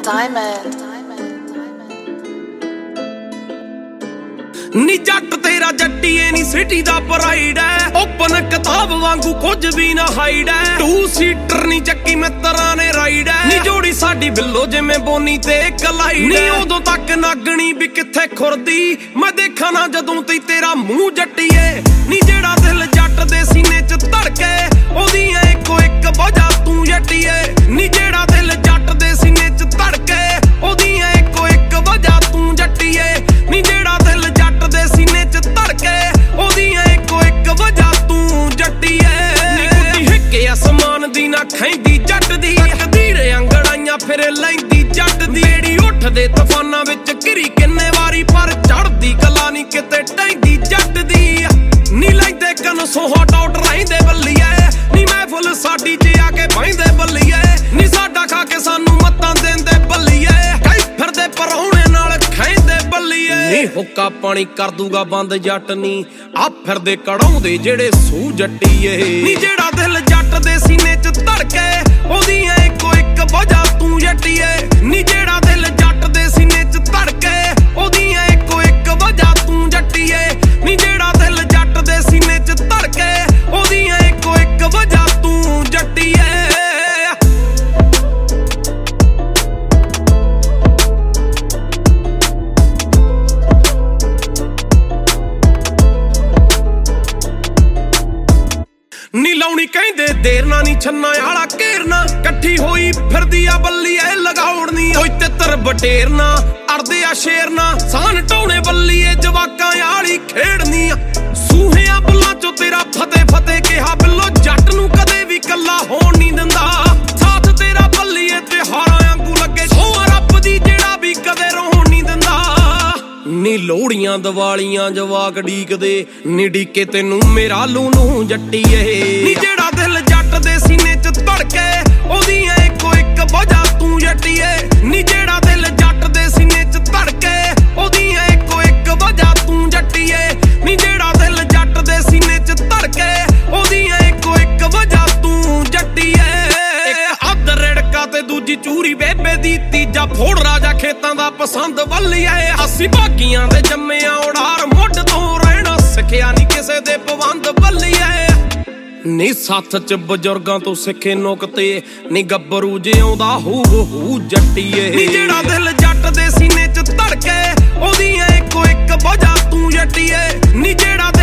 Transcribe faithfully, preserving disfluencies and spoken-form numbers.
Diamond. ਨੀ ਜੱਟ ਤੇਰਾ ਜੱਟੀਏ ਨੀ ਸਿਟੀ ਦਾ ਪ੍ਰਾਈਡ ਐ ਓਪਨ ਕਿਤਾਬ ਵਾਂਗੂ ਕੁਝ ਵੀ ਨਾ ਹਾਈਡ ਐ ਟੂ ਸੀਟਰ ਨੀ ਚੱਕੀ ਮਿੱਤਰਾਂ ਨੇ ਰਾਈਡ ਐ ਨੀ ਜੋੜੀ ਸਾਡੀ ਬਿੱਲੋ ਜਿਵੇਂ ਬੋਨੀ ਤੇ ਕਲਾਈਡ ਨੀ ਉਦੋਂ ਤੱਕ ਨਾਗਣੀ ਵੀ ਕਿੱਥੇ ਖੁਰਦੀ ਮੈਂ ਦੇਖਾਂ ਨਾ ਜਦੋਂ ਤੀ ਤੇਰਾ ਮੂੰਹ ਜੱਟੀਏ ਨੀ ਜਿਹੜਾ ਦਿਲ ਜੱਟ ਦੇ ਸੀਨੇ ਚ ਧੜਕੇ ਉਹਦੀਆਂ ਇੱਕੋ ਇੱਕ ਵਜ੍ਹਾ ਤੂੰ ਜੱਟੀਏ ਨੀ ਜਿਹੜਾ ਦਿਲ ਜੱਟ ਦੇ ਸੀਨੇ ਚ ਧੜਕੇ ਉਹਦੀਆਂ ਇੱਕੋ ਇੱਕ ਵਜ੍ਹਾ ਤੂੰ ਜੱਟੀਏ ਨੀ ਜਿਹੜਾ ਦਿਲ ਜੱਟ ਦੇ ਸੀਨੇ ਚ ਧੜਕੇ ਉਹਦੀਆਂ ਇੱਕੋ ਇੱਕ ਵਜ੍ਹਾ ਤੂੰ ਜੱਟੀਏ ਨੀ ਕੁੱਤੀ ਹਿੱਕੇ ਅਸਮਾਨ ਦੀ ਨਾ ਖੈਂਦੀ ਜੱਟ ਦੀ ਤਕਦੀਰ ਅੰਗੜਾਈਆਂ ਫਿਰ ਲੈਂਦੀ ਜੱਟ ਦੀ ਜਿਹੜੀ ਉੱਠਦੇ ਤੂਫਾਨਾਂ ਵਿੱਚ ਘਿਰੀ ਕਿੰਨੇ ਵਾਰੀ ਪਰ ਚੜਦੀ ਕਲਾ ਨੀ ਕਿਤੇ ਟੈਂਦੀ ਜੱਟ ਦੀ ਨੀ ਲੈਂਦੇ ਕਨ ਸੋਹਾ ਟੌਟ ਰਹਿੰਦੇ ਬੱਲੀਏ ਨੀ ਮਹਿਫਲ ਸਾਡੀ ਚ ਆ ਕੇ ਬਹਿੰਦੇ ਬੱਲੀਏ ਨੀ ਸਾਡਾ ਖਾ ਕੇ ਸਾਨੂੰ ਮੱਤਾਂ ਦਿੰਦੇ ਬੱਲੀਏ ਕਈ ਫਿਰਦੇ ਪਰੌਣੇ ਨਾਲ ਖੈਂਦੇ ਬੱਲੀਏ ਨੀ ਹੁੱਕਾ ਪਾਣੀ ਕਰ ਦੂਗਾ ਬੰਦ ਜੱਟ ਨੀ ਆ ਫਿਰਦੇ ਕੜਾਉਂਦੇ ਜਿਹੜੇ ਸੂ ਜੱਟੀਏ ਨੀ ਜਿਹੜਾ ਦਿਲ ਜੱਟ ਦੇ ਸੀਨੇ ਚ ਧੜਕੇ ਉਹਦੀਆਂ ਇੱਕੋ ਇੱਕ ਵਜ੍ਹਾ ਤੂੰ ਜੱਟੀਏ ਨੀ ਜਿਹੜਾ ਦਿਲ ਜੱਟ ਦੇ ਸੀਨੇ ਚ ਧੜਕੇ ਉਹਦੀਆਂ ਇੱਕੋ ਇੱਕ ਵਜ੍ਹਾ ਤੂੰ ਜੱਟੀਏ ਨੀ ਜਿਹੜਾ ਦਿਲ ਜੱਟ ਦੇ ਸੀਨੇ ਚ ਧੜਕੇ ਉਹਦੀਆਂ ਇੱਕੋ ਇੱਕ ਵਜ੍ਹਾ ਤੂੰ ਜੱਟੀਏ ਨੀ ਲਾਉਣੀ ਕਹਿੰਦੇ ਦੇਰ ਨਾ ਨੀ ਛੰਨਾ ਆਲਾ ਘੇਰਨਾ ਇਕੱਠੀ ਹੋਈ ਫਿਰਦੀ ਆ ਬੱਲੀ ਐ ਲਗਾਉਣ ਨੀ ਓਏ ਤਿੱਤਰ ਬਟੇਰਨਾ ਅੜਦੇ ਆ ਸ਼ੇਰਨਾ ਸਾਨ ਢਾਉਣੇ ਬੱਲੀ ਐ ਜਵਾਕਾਂ ਆਲੀ ਖੇਡਨੀ ਆ ਸੂਹਿਆਂ ਬੁੱਲਾਂ ਚੋਂ ਤੇਰਾ ਫਤਿਹ ਫਤਿਹ ਕਿਹਾ ਬਿੱਲੋ ਜੱਟ ਨੂੰ ਕਦੇ ਵੀ ਕੱਲਾ ਹੋਣ ਨਹੀਂ ਦਿੰਦਾ ਸਾਥ ਤੇਰਾ ਬੱਲੀ ਐ ਤਿਉਹਾਰਾਂ ਵਾਂਗੂ ਲੱਗੇ ਸੋਹ ਰੱਬ ਦੀ ਜਿਹੜਾ ਵੀ ਕਦੇ ਰੋਣ ਨਹੀਂ ਦਿੰਦਾ ਨੀ ਲੋਹੜੀਆਂ ਦੀਵਾਲੀਆਂ ਜਵਾਕ ਡੀਕਦੇ ਨੀ ਡੀਕੇ ਤੈਨੂੰ ਮੇਰਾ ਲੂ ਨੂੰ ਜੱਟੀਏ ਨੀ ਜਿਹੜਾ ਦਿਲ ਜੱਟ ਦੇ ਸੀਨੇ ਚ ਧੜਕੇ ਉਹਦੀਆਂ ਇੱਕੋ ਇੱਕ ਵਜ੍ਹਾ ਤੂੰ ਜੱਟੀਏ ਨੀ ਜਿਹੜਾ ਦਿਲ ਜੱਟ ਦੇ ਸੀਨੇ ਚ ਧੜਕੇ ਉਹਦੀਆਂ ਇੱਕੋ ਇੱਕ ਵਜ੍ਹਾ ਤੂੰ ਜੱਟੀਏ ਨੀ ਜਿਹੜਾ ਦਿਲ ਜੱਟ ਦੇ ਸੀਨੇ ਚ ਧੜਕੇ ਉਹਦੀਆਂ ਇੱਕੋ ਇੱਕ ਵਜ੍ਹਾ ਤੂੰ ਜੱਟੀਏ ਇੱਕ ਅੱਧ ਰੜਕਾ ਤੇ ਦੂਜੀ ਚੂਰੀ ਬੇਬੇ ਦੀ ਤੀਜਾ ਫੋੜ ਰਾਜਾ ਖੇਤਾਂ ਦਾ ਪਸੰਦ ਵੱਲੀਏ ਅਸੀਂ ਭਾਗੀਆਂ ਦੇ ਜੰਮਿਆ ਉਡਾਰ ਮੁੱਢ ਤੋਂ ਰਹਿਣਾ ਸਿੱਖਿਆ ਨੀ ਕਿਸੇ ਦੇ ਪਵੰਦ ਵੱਲੀਏ ਨੀ ਸੱਥ ਚ ਬਜ਼ੁਰਗਾਂ ਤੋਂ ਸਿੱਖੇ ਨੁਕਤੇ ਨੀ ਗੱਭਰੂ ਜਿਉਂਦਾ ਹੂ ਹੂ ਜੱਟੀਏ ਨੀ ਜਿਹੜਾ ਦਿਲ ਜੱਟ ਦੇ ਸੀਨੇ ਚ ਧੜਕੇ ਉਹਦੀਆਂ ਇੱਕੋ ਇੱਕ ਵਜ੍ਹਾ ਤੂੰ ਜੱਟੀਏ ਨੀ ਜਿਹੜਾ